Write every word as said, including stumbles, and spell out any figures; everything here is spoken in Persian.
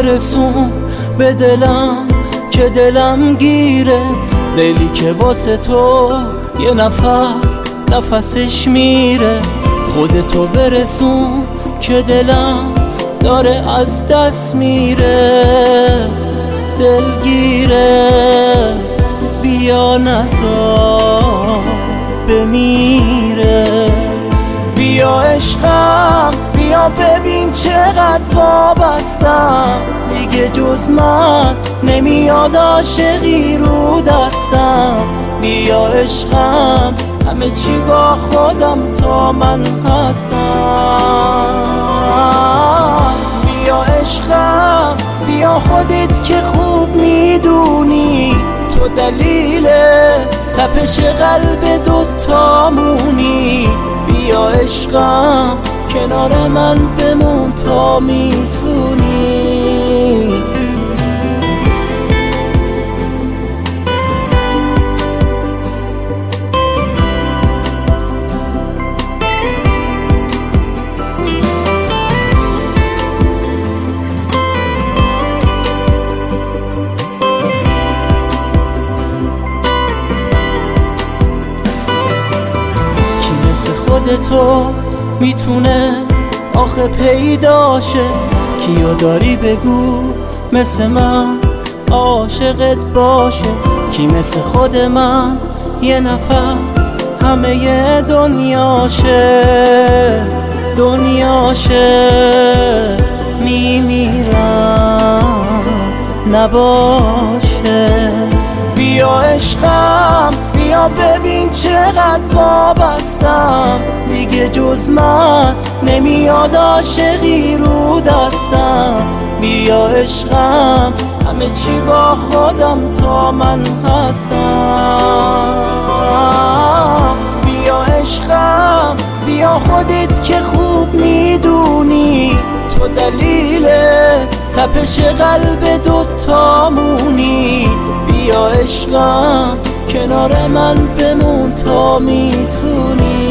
برسون به دلم که دلم گیره، دلی که واسه تو یه نفر نفسش میره. خودتو برسون که دلم داره از دست میره، دلگیره بیا نزار بمیره. بیا عشقم بیا ببین چقدر وابستم، دیگه جز من نمیاد عاشقی رو دستم. بیا عشقم همه چی با خودم تا من هستم. بیا عشقم بیا خودت که خوب میدونی، تو دلیل تپش قلب دوتامونی. بیا عشقم کنار من بمون تا میتونی. خودتو میتونه آخه پیداشه، کیو داری بگو مثل من عاشقت باشه. کی مثل خود من یه نفر همه دنیاشه، دنیاشه میمیرم نباشه. بیا عشقم بیا ببین چقدر وابستم، دیگه جز من نمیاد عاشقی رو دستم. بیا عشقم همه چی با خودم تا من هستم. بیا عشقم بیا خودت که خوب میدونی، تو دلیل تپش قلب دوتامونی. بیا عشقم کنار من بمون تا میتونی.